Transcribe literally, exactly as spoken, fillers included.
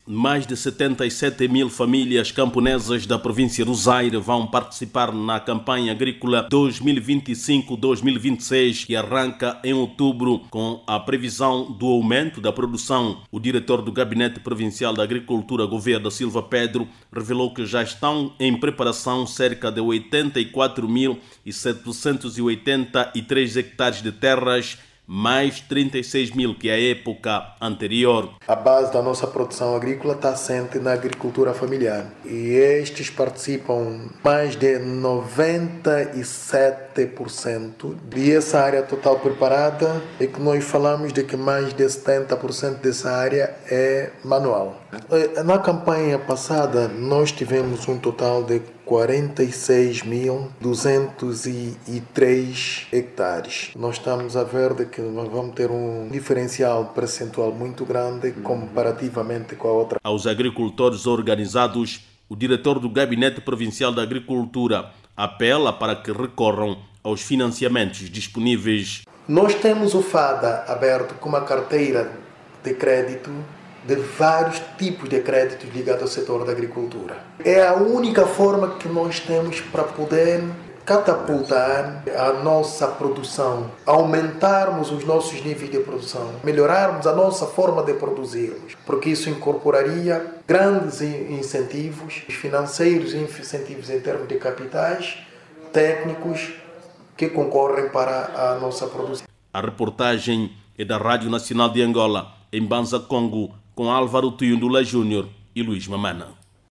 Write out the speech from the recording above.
Mais de setenta e sete mil famílias camponesas da província do Zaire vão participar na campanha agrícola dois mil e vinte e cinco dois mil e vinte e seis, que arranca em outubro com a previsão do aumento da produção. O diretor do Gabinete Provincial da Agricultura, Gouveia da Silva Pedro, revelou que já estão em preparação cerca de oitenta e quatro mil setecentos e oitenta e três hectares de terras, mais trinta e seis mil que a época anterior. A base da nossa produção agrícola está assente na agricultura familiar e estes participam mais de noventa e sete por cento. E essa área total preparada é que nós falamos de que mais de setenta por cento dessa área é manual. Na campanha passada nós tivemos um total de quarenta e seis mil duzentos e três hectares. Nós estamos a ver de que nós vamos ter um diferencial percentual muito grande comparativamente com a outra. Aos agricultores organizados, o diretor do Gabinete Provincial da Agricultura apela para que recorram aos financiamentos disponíveis. Nós temos o FADA aberto com uma carteira de crédito de vários tipos de créditos ligados ao setor da agricultura. É a única forma que nós temos para poder catapultar a nossa produção, aumentarmos os nossos níveis de produção, melhorarmos a nossa forma de produzirmos, porque isso incorporaria grandes incentivos financeiros e incentivos em termos de capitais, técnicos, que concorrem para a nossa produção. A reportagem é da Rádio Nacional de Angola, em Banza, Congo, com Álvaro Tiundula Júnior e Luís Mamana.